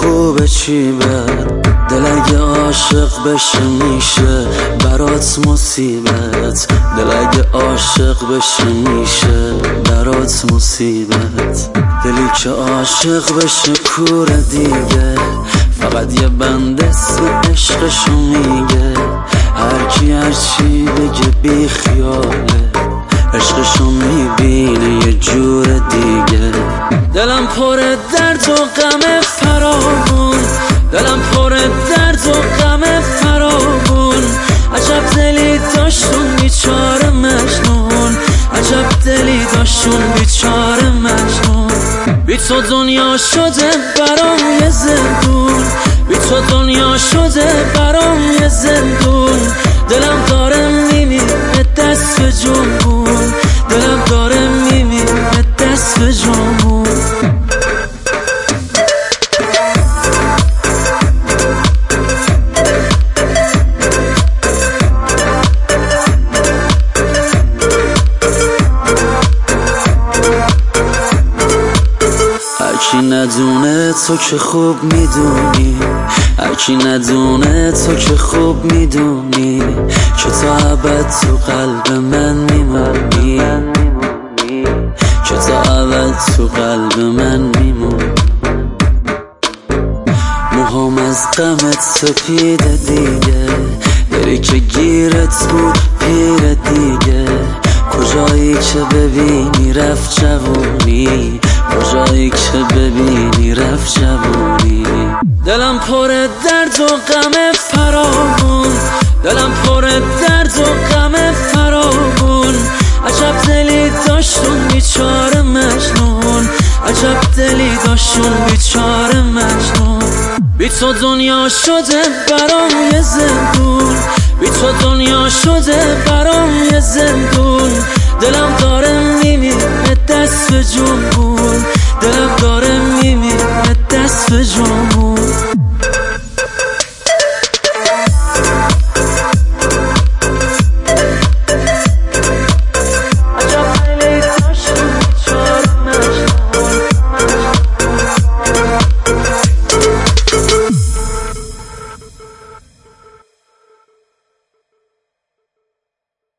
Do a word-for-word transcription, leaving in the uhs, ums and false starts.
خوبه چی بد، دل اگه عاشق بشه میشه برات مصیبت، دل اگه عاشق بشه میشه برات مصیبت. دلی که عاشق بشه کوره دیگه، فقط یه بند اسم عشقشو میگه. هر کی هر چی بگه بی خیاله، عشقشو میبینه یه جور دیگه. دلم پر درد و غم فراوون، دلم پر درد و غم فراوون. عجب دلی داشتون بیچاره مجنون، عجب دلی داشتون بیچاره مجنون. بی تو دنیا شده برام یه زندون، بی تو دنیا شده برام یه زندون. دلم داره میمیره دست به جنبون، دلم داره میمیره دست به جنبون. هرکی ندونه تو که خوب میدونی، هرکی ندونه تو که خوب میدونی که تا ابد تو قلب من میمونی، که تا ابد تو قلب من میمونی. موهام از غمت سپیده دیگه، دری که گیرت بود پیر دیگه. کجایی که ببینی رفت جوونی، کجایی که ببینی رفت جوونی. دلم پر درد و غم فراوون، دلم پر درد و غم فراوون. عجب دلی داشتون بیچاره مجنون، عجب دلی داشتون بیچاره مجنون. بی تو دنیا شده برام یه زندون، بی تو دنیا شده برام یه زندون. دلم داره میمیره دست به جنبون، دلم داره میمیره دست به جنبون.